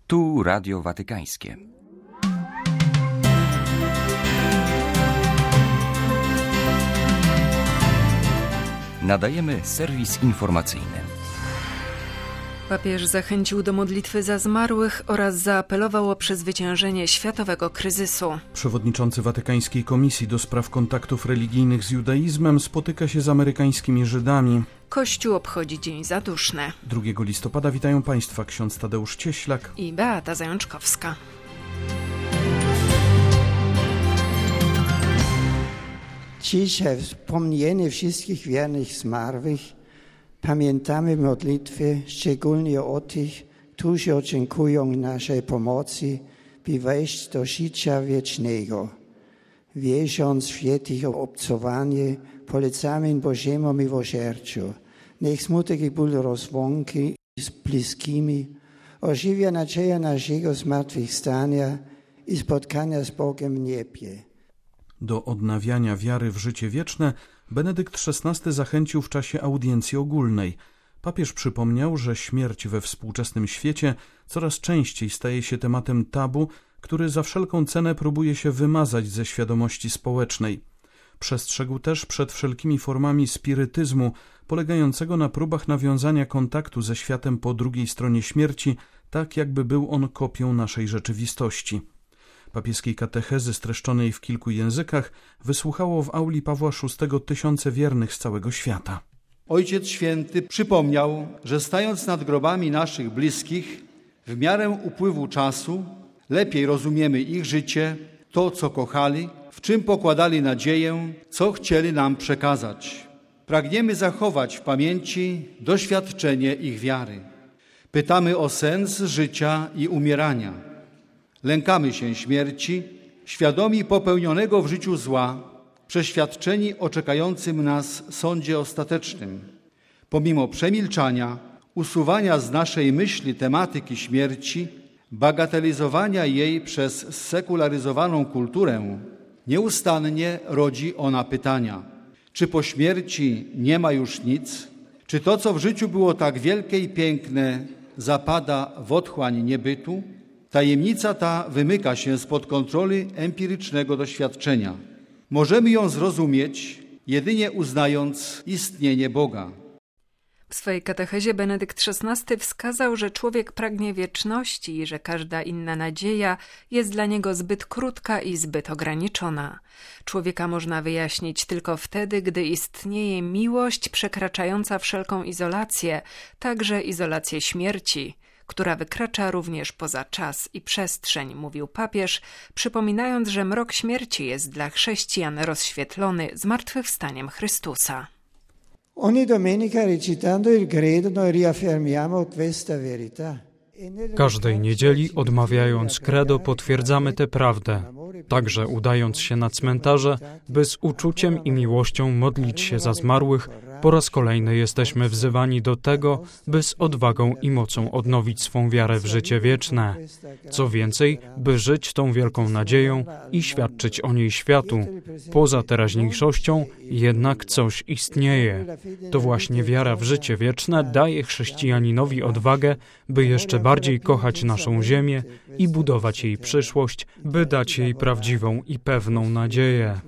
Tu Radio Watykańskie. Nadajemy serwis informacyjny. Papież zachęcił do modlitwy za zmarłych oraz zaapelował o przezwyciężenie światowego kryzysu. Przewodniczący Watykańskiej Komisji do Spraw Kontaktów Religijnych z Judaizmem spotyka się z amerykańskimi Żydami. Kościół obchodzi Dzień Zaduszny. 2 listopada witają Państwa ksiądz Tadeusz Cieślak i Beata Zajączkowska. Dzisiaj wspomnienie wszystkich wiernych zmarłych pamiętamy w modlitwie szczególnie o tych, którzy oczekują naszej pomocy, by wejść do życia wiecznego. Wierząc w ich obcowanie, polecamy Bożemu miłosierdziu. Niech smutek ból rozłąki z bliskimi ożywia nadzieję naszego zmartwychwstania i spotkania z Bogiem w niebie. Do odnawiania wiary w życie wieczne Benedykt XVI zachęcił w czasie audiencji ogólnej. Papież przypomniał, że śmierć we współczesnym świecie coraz częściej staje się tematem tabu, który za wszelką cenę próbuje się wymazać ze świadomości społecznej. Przestrzegł też przed wszelkimi formami spirytyzmu, polegającego na próbach nawiązania kontaktu ze światem po drugiej stronie śmierci, tak jakby był on kopią naszej rzeczywistości. Papieskiej katechezy streszczonej w kilku językach wysłuchało w auli Pawła VI tysiące wiernych z całego świata. Ojciec Święty przypomniał, że stając nad grobami naszych bliskich, w miarę upływu czasu lepiej rozumiemy ich życie, to co kochali, w czym pokładali nadzieję, co chcieli nam przekazać. Pragniemy zachować w pamięci doświadczenie ich wiary. Pytamy o sens życia i umierania. Lękamy się śmierci, świadomi popełnionego w życiu zła, przeświadczeni o czekającym nas sądzie ostatecznym. Pomimo przemilczania, usuwania z naszej myśli tematyki śmierci, bagatelizowania jej przez sekularyzowaną kulturę, nieustannie rodzi ona pytania. Czy po śmierci nie ma już nic? Czy to, co w życiu było tak wielkie i piękne, zapada w otchłań niebytu? Tajemnica ta wymyka się spod kontroli empirycznego doświadczenia. Możemy ją zrozumieć, jedynie uznając istnienie Boga. W swojej katechezie Benedykt XVI wskazał, że człowiek pragnie wieczności i że każda inna nadzieja jest dla niego zbyt krótka i zbyt ograniczona. Człowieka można wyjaśnić tylko wtedy, gdy istnieje miłość przekraczająca wszelką izolację, także izolację śmierci, która wykracza również poza czas i przestrzeń, mówił papież, przypominając, że mrok śmierci jest dla chrześcijan rozświetlony zmartwychwstaniem Chrystusa. Ogni domenica recitando il credo noi riaffermiamo questa verità. Każdej niedzieli, odmawiając credo, potwierdzamy tę prawdę, także udając się na cmentarze, by z uczuciem i miłością modlić się za zmarłych, po raz kolejny jesteśmy wzywani do tego, by z odwagą i mocą odnowić swą wiarę w życie wieczne. Co więcej, by żyć tą wielką nadzieją i świadczyć o niej światu. Poza teraźniejszością jednak coś istnieje. To właśnie wiara w życie wieczne daje chrześcijaninowi odwagę, by jeszcze bardziej kochać naszą ziemię i budować jej przyszłość, by dać jej prawdziwą i pewną nadzieję.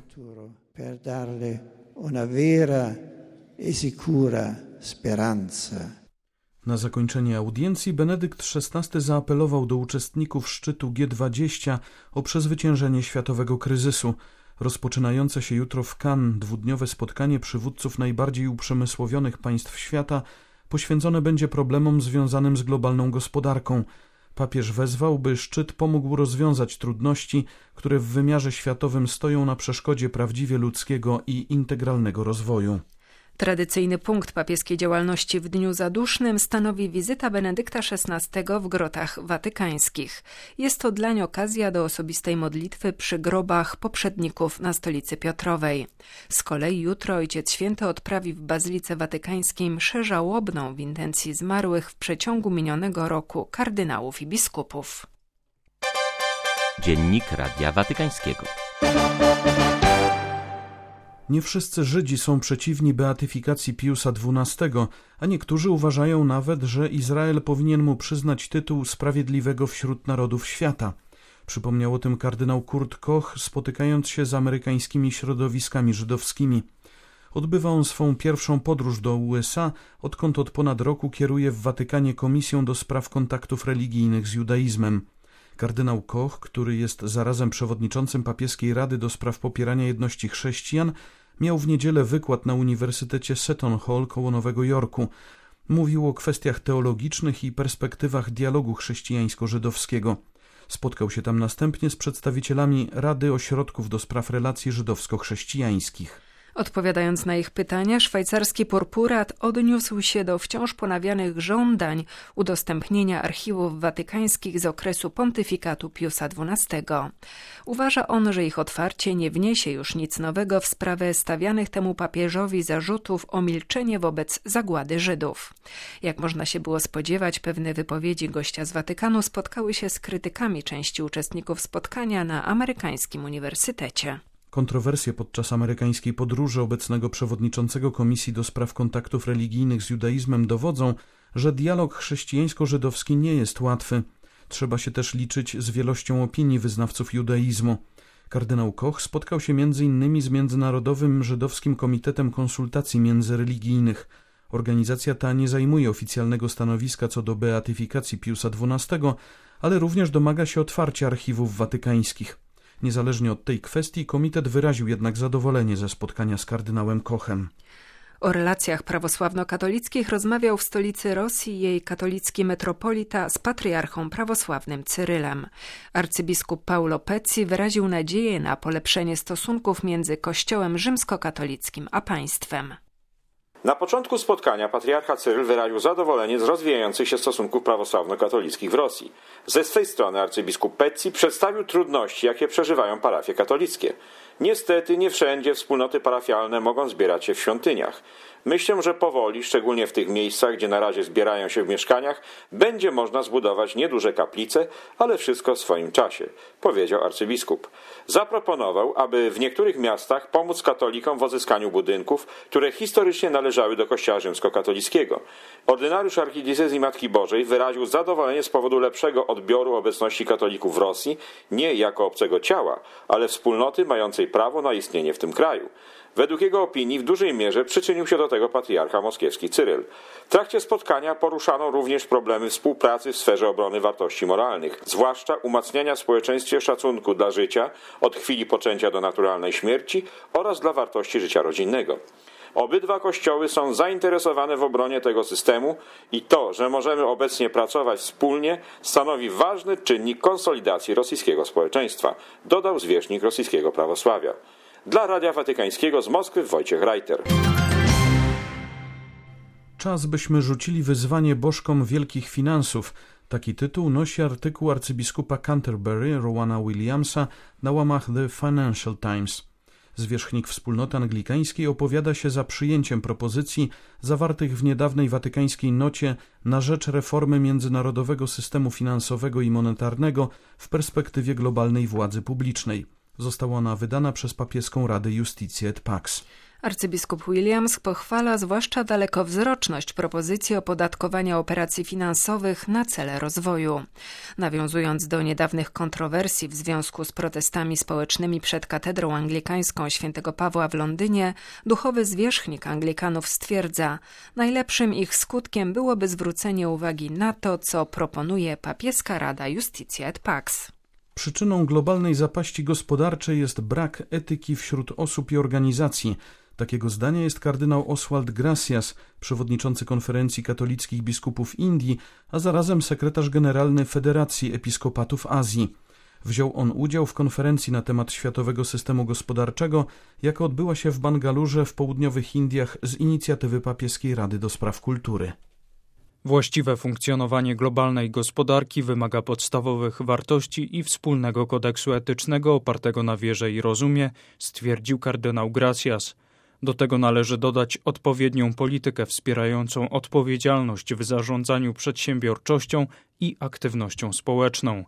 Na zakończenie audiencji Benedykt XVI zaapelował do uczestników szczytu G20 o przezwyciężenie światowego kryzysu. Rozpoczynające się jutro w Cannes dwudniowe spotkanie przywódców najbardziej uprzemysłowionych państw świata poświęcone będzie problemom związanym z globalną gospodarką. Papież wezwał, by szczyt pomógł rozwiązać trudności, które w wymiarze światowym stoją na przeszkodzie prawdziwie ludzkiego i integralnego rozwoju. Tradycyjny punkt papieskiej działalności w Dniu Zadusznym stanowi wizyta Benedykta XVI w grotach watykańskich. Jest to dlań okazja do osobistej modlitwy przy grobach poprzedników na Stolicy Piotrowej. Z kolei jutro Ojciec Święty odprawi w Bazylice Watykańskiej mszę żałobną w intencji zmarłych w przeciągu minionego roku kardynałów i biskupów. Dziennik Radia Watykańskiego. Nie wszyscy Żydzi są przeciwni beatyfikacji Piusa XII, a niektórzy uważają nawet, że Izrael powinien mu przyznać tytuł Sprawiedliwego wśród narodów świata. Przypomniał o tym kardynał Kurt Koch, spotykając się z amerykańskimi środowiskami żydowskimi. Odbywa on swą pierwszą podróż do USA, odkąd od ponad roku kieruje w Watykanie Komisją do spraw kontaktów religijnych z judaizmem. Kardynał Koch, który jest zarazem przewodniczącym papieskiej Rady do spraw popierania jedności chrześcijan, miał w niedzielę wykład na Uniwersytecie Seton Hall koło Nowego Jorku. Mówił o kwestiach teologicznych i perspektywach dialogu chrześcijańsko-żydowskiego. Spotkał się tam następnie z przedstawicielami Rady Ośrodków do spraw relacji żydowsko-chrześcijańskich. Odpowiadając na ich pytania, szwajcarski purpurat odniósł się do wciąż ponawianych żądań udostępnienia archiwów watykańskich z okresu pontyfikatu Piusa XII. Uważa on, że ich otwarcie nie wniesie już nic nowego w sprawę stawianych temu papieżowi zarzutów o milczenie wobec zagłady Żydów. Jak można się było spodziewać, pewne wypowiedzi gościa z Watykanu spotkały się z krytykami części uczestników spotkania na amerykańskim uniwersytecie. Kontrowersje podczas amerykańskiej podróży obecnego przewodniczącego Komisji do spraw kontaktów religijnych z judaizmem dowodzą, że dialog chrześcijańsko-żydowski nie jest łatwy. Trzeba się też liczyć z wielością opinii wyznawców judaizmu. Kardynał Koch spotkał się m.in. z Międzynarodowym Żydowskim Komitetem Konsultacji Międzyreligijnych. Organizacja ta nie zajmuje oficjalnego stanowiska co do beatyfikacji Piusa XII, ale również domaga się otwarcia archiwów watykańskich. Niezależnie od tej kwestii komitet wyraził jednak zadowolenie ze spotkania z kardynałem Kochem. O relacjach prawosławno-katolickich rozmawiał w stolicy Rosji jej katolicki metropolita z patriarchą prawosławnym Cyrylem. Arcybiskup Paulo Pezzi wyraził nadzieję na polepszenie stosunków między Kościołem rzymskokatolickim a państwem. Na początku spotkania patriarcha Cyryl wyraził zadowolenie z rozwijających się stosunków prawosławno-katolickich w Rosji. Ze swej strony arcybiskup Pezzi przedstawił trudności, jakie przeżywają parafie katolickie. Niestety nie wszędzie wspólnoty parafialne mogą zbierać się w świątyniach. Myślę, że powoli, szczególnie w tych miejscach, gdzie na razie zbierają się w mieszkaniach, będzie można zbudować nieduże kaplice, ale wszystko w swoim czasie, powiedział arcybiskup. Zaproponował, aby w niektórych miastach pomóc katolikom w odzyskaniu budynków, które historycznie należały do Kościoła rzymskokatolickiego. Ordynariusz archidiecezji Matki Bożej wyraził zadowolenie z powodu lepszego odbioru obecności katolików w Rosji, nie jako obcego ciała, ale wspólnoty mającej prawo na istnienie w tym kraju. Według jego opinii w dużej mierze przyczynił się do tego patriarcha moskiewski Cyryl. W trakcie spotkania poruszano również problemy współpracy w sferze obrony wartości moralnych, zwłaszcza umacniania w społeczeństwie szacunku dla życia od chwili poczęcia do naturalnej śmierci oraz dla wartości życia rodzinnego. Obydwa kościoły są zainteresowane w obronie tego systemu i to, że możemy obecnie pracować wspólnie, stanowi ważny czynnik konsolidacji rosyjskiego społeczeństwa, dodał zwierzchnik rosyjskiego prawosławia. Dla Radia Watykańskiego z Moskwy Wojciech Reiter. Czas, byśmy rzucili wyzwanie bożkom wielkich finansów. Taki tytuł nosi artykuł arcybiskupa Canterbury Rowana Williamsa na łamach The Financial Times. Zwierzchnik wspólnoty anglikańskiej opowiada się za przyjęciem propozycji zawartych w niedawnej watykańskiej nocie na rzecz reformy międzynarodowego systemu finansowego i monetarnego w perspektywie globalnej władzy publicznej. Została ona wydana przez papieską Radę Justicji et Pax. Arcybiskup Williams pochwala zwłaszcza dalekowzroczność propozycji opodatkowania operacji finansowych na cele rozwoju. Nawiązując do niedawnych kontrowersji w związku z protestami społecznymi przed katedrą anglikańską św. Pawła w Londynie, duchowy zwierzchnik Anglikanów stwierdza, najlepszym ich skutkiem byłoby zwrócenie uwagi na to, co proponuje papieska Rada Justicji et Pax. Przyczyną globalnej zapaści gospodarczej jest brak etyki wśród osób i organizacji. Takiego zdania jest kardynał Oswald Gracias, przewodniczący Konferencji Katolickich Biskupów Indii, a zarazem sekretarz generalny Federacji Episkopatów Azji. Wziął on udział w konferencji na temat światowego systemu gospodarczego, jaka odbyła się w Bangalurze w południowych Indiach z inicjatywy papieskiej Rady do Spraw Kultury. Właściwe funkcjonowanie globalnej gospodarki wymaga podstawowych wartości i wspólnego kodeksu etycznego opartego na wierze i rozumie, stwierdził kardynał Gracias. Do tego należy dodać odpowiednią politykę wspierającą odpowiedzialność w zarządzaniu przedsiębiorczością i aktywnością społeczną.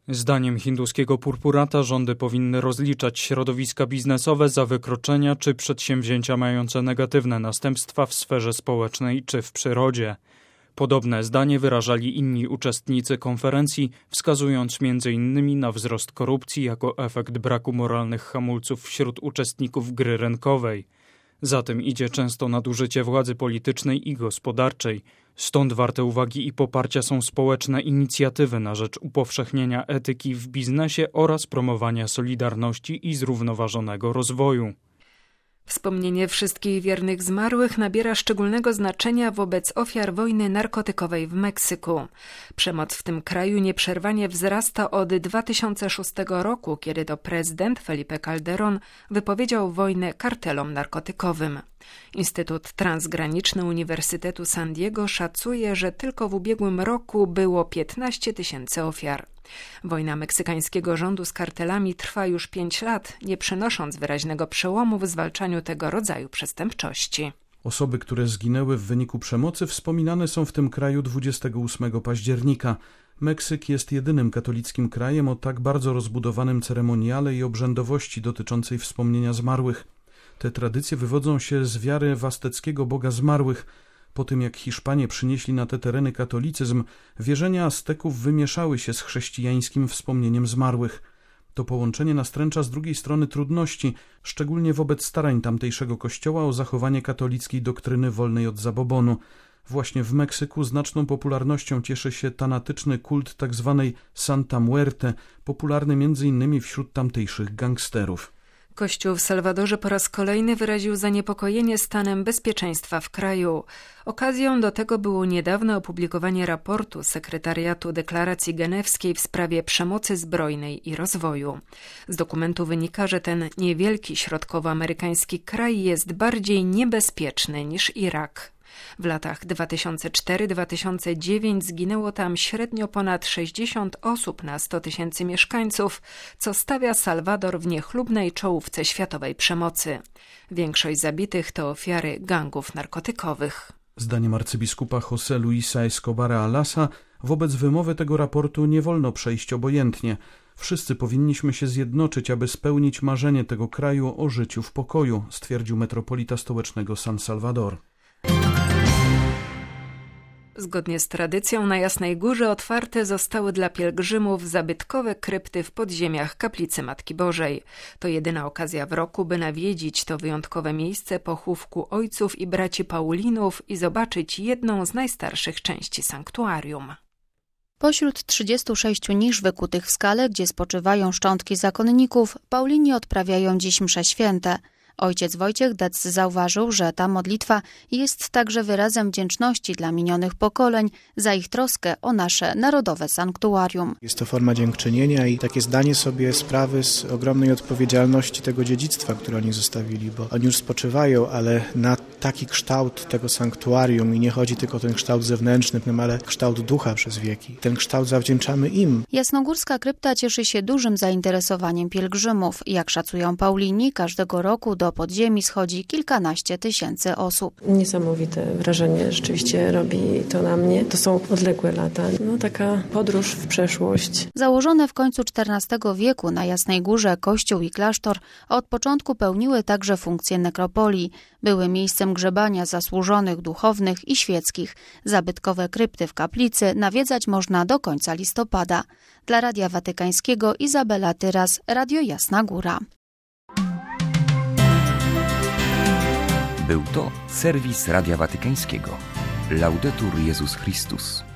Zdaniem hinduskiego purpurata rządy powinny rozliczać środowiska biznesowe za wykroczenia czy przedsięwzięcia mające negatywne następstwa w sferze społecznej czy w przyrodzie. Podobne zdanie wyrażali inni uczestnicy konferencji, wskazując m.in. na wzrost korupcji jako efekt braku moralnych hamulców wśród uczestników gry rynkowej. Za tym idzie często nadużycie władzy politycznej i gospodarczej. Stąd warte uwagi i poparcia są społeczne inicjatywy na rzecz upowszechnienia etyki w biznesie oraz promowania solidarności i zrównoważonego rozwoju. Wspomnienie wszystkich wiernych zmarłych nabiera szczególnego znaczenia wobec ofiar wojny narkotykowej w Meksyku. Przemoc w tym kraju nieprzerwanie wzrasta od 2006 roku, kiedy to prezydent Felipe Calderón wypowiedział wojnę kartelom narkotykowym. Instytut Transgraniczny Uniwersytetu San Diego szacuje, że tylko w ubiegłym roku było 15 000 ofiar. Wojna meksykańskiego rządu z kartelami trwa już 5 lat, nie przynosząc wyraźnego przełomu w zwalczaniu tego rodzaju przestępczości. Osoby, które zginęły w wyniku przemocy, wspominane są w tym kraju 28 października. Meksyk jest jedynym katolickim krajem o tak bardzo rozbudowanym ceremoniale i obrzędowości dotyczącej wspomnienia zmarłych. Te tradycje wywodzą się z wiary w azteckiego boga zmarłych. Po tym jak Hiszpanie przynieśli na te tereny katolicyzm, wierzenia Azteków wymieszały się z chrześcijańskim wspomnieniem zmarłych. To połączenie nastręcza z drugiej strony trudności, szczególnie wobec starań tamtejszego kościoła o zachowanie katolickiej doktryny wolnej od zabobonu. Właśnie w Meksyku znaczną popularnością cieszy się tanatyczny kult tzw. Santa Muerte, popularny m.in. wśród tamtejszych gangsterów. Kościół w Salwadorze po raz kolejny wyraził zaniepokojenie stanem bezpieczeństwa w kraju. Okazją do tego było niedawne opublikowanie raportu Sekretariatu Deklaracji Genewskiej w sprawie przemocy zbrojnej i rozwoju. Z dokumentu wynika, że ten niewielki środkowoamerykański kraj jest bardziej niebezpieczny niż Irak. W latach 2004-2009 zginęło tam średnio ponad 60 osób na 100 000 mieszkańców, co stawia Salwador w niechlubnej czołówce światowej przemocy. Większość zabitych to ofiary gangów narkotykowych. Zdaniem arcybiskupa José Luisa Escobara Alasa wobec wymowy tego raportu nie wolno przejść obojętnie. Wszyscy powinniśmy się zjednoczyć, aby spełnić marzenie tego kraju o życiu w pokoju, stwierdził metropolita stołecznego San Salvador. Zgodnie z tradycją na Jasnej Górze otwarte zostały dla pielgrzymów zabytkowe krypty w podziemiach kaplicy Matki Bożej. To jedyna okazja w roku, by nawiedzić to wyjątkowe miejsce pochówku ojców i braci Paulinów i zobaczyć jedną z najstarszych części sanktuarium. Pośród 36 nisz wykutych w skale, gdzie spoczywają szczątki zakonników, Paulini odprawiają dziś msze święte. Ojciec Wojciech Dec zauważył, że ta modlitwa jest także wyrazem wdzięczności dla minionych pokoleń za ich troskę o nasze narodowe sanktuarium. Jest to forma dziękczynienia i takie zdanie sobie sprawy z ogromnej odpowiedzialności tego dziedzictwa, które oni zostawili, bo oni już spoczywają, ale na taki kształt tego sanktuarium i nie chodzi tylko o ten kształt zewnętrzny, ale kształt ducha przez wieki. Ten kształt zawdzięczamy im. Jasnogórska krypta cieszy się dużym zainteresowaniem pielgrzymów. Jak szacują Paulini, każdego roku do podziemi schodzi kilkanaście tysięcy osób. Niesamowite wrażenie rzeczywiście robi to na mnie. To są odległe lata. Taka podróż w przeszłość. Założone w końcu XIV wieku na Jasnej Górze kościół i klasztor od początku pełniły także funkcję nekropolii. Były miejscem grzebania zasłużonych duchownych i świeckich. Zabytkowe krypty w kaplicy nawiedzać można do końca listopada. Dla Radia Watykańskiego Izabela Tyras, Radio Jasna Góra. Był to serwis Radia Watykańskiego. Laudetur Jezus Chrystus.